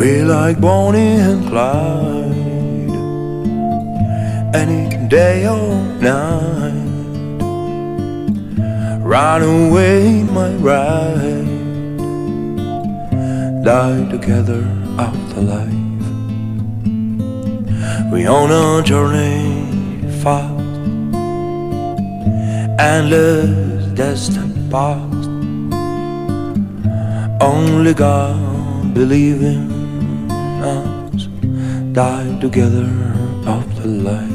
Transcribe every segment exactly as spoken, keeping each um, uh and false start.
We like Bonnie and Clyde, any day or night. Run away, my ride, die together after life. We on a journey fast, endless distant past. Only God believe in us, die together after life.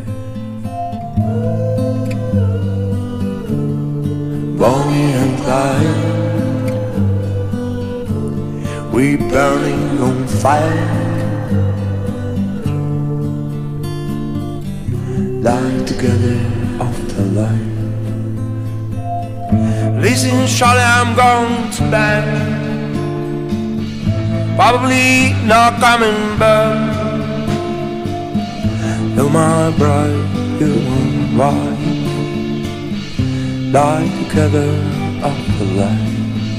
Bonnie and Clyde, we burning on fire, die together after life. Listen, Charlie, I'm going to bed, probably not coming back. Though my bride, you and wife, die together after life.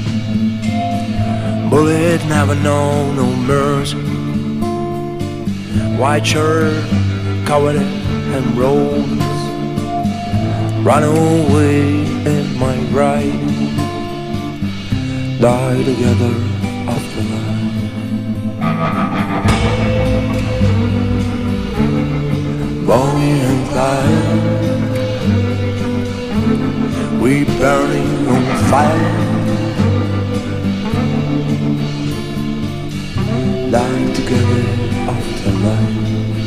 Bullet never know no mercy, white shirt, covered and rose. Run away in my ride, die together after life. Bonnie and Clyde, we burning on fire, die together after life.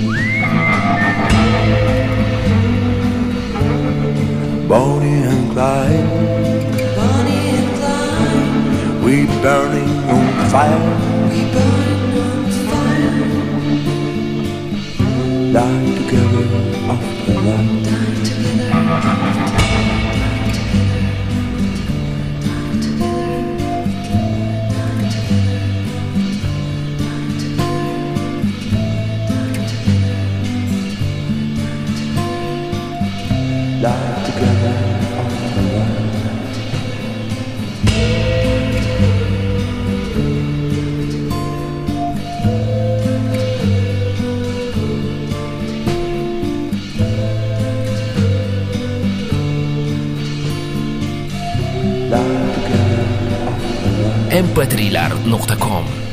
Bonnie and Clyde, Bonnie and Clyde, we burning on fire, we burn on fire, die together after life. die together after Die together after life. em p thriller dot com